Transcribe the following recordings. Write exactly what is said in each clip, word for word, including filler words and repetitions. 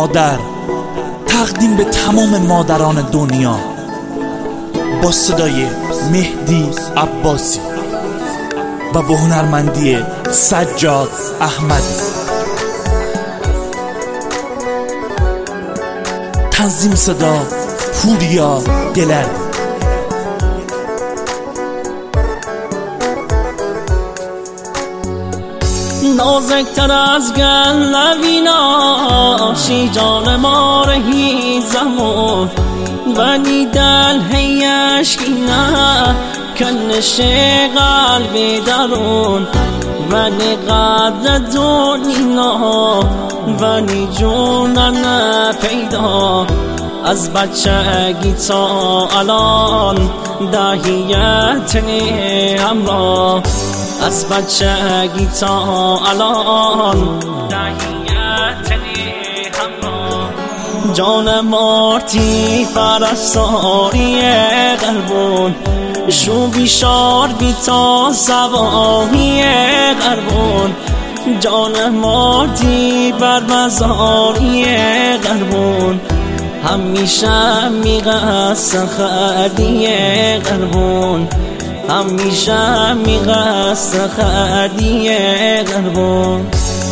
مادر تقدیم به تمام مادران دنیا با صدای مهدی عباسی و با هنرمندی سجاد احمدی. تنظیم صدا پوریا گلر. نازکتر از گلویناشی جان ما رهی زمان ولی دل هیشکینه کنش قلب درون ولی قدر دنیا ولی جونن پیدا از بچگی تا الان دهیت همراه از بچگی تا الان دهیت همراه جان مارتی پرستاری قلبون شو بیشار بی تا سواهی قلبون جان مارتی بر مزاری قلبون همیشه میقصد خدی قلبون همیشه میقصد خدی قلبون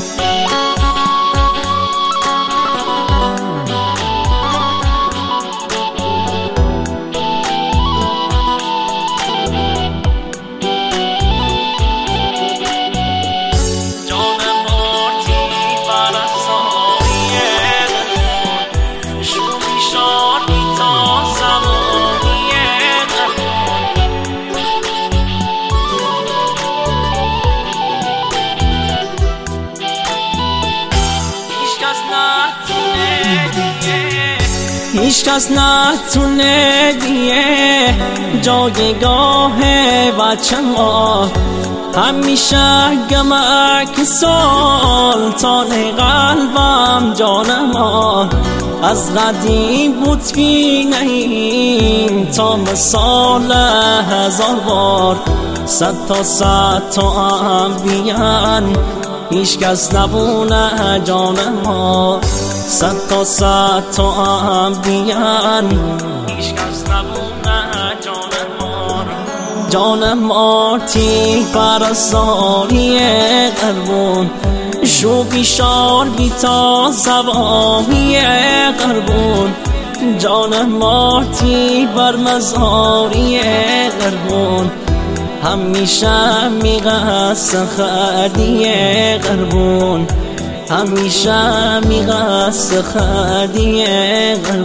هیچ کس نتونه دیگه جایگاه بچه ما همیشه گمک سلطان قلبم جان ما از قدیم بود بینیم تا مثال هزار بار صد تا صد تا هم بیان هیچ کس نبونه جان ما صد تا صد تا هم بیان هیچ کس نبونه جان ما جان مارتی پرستاری قلبون شو بیشار بی تا زبانی قلبون جان مارتی بر مزاری قلبون همیشه میقصد خدی قلبون همیشه میقصد خدی قلبون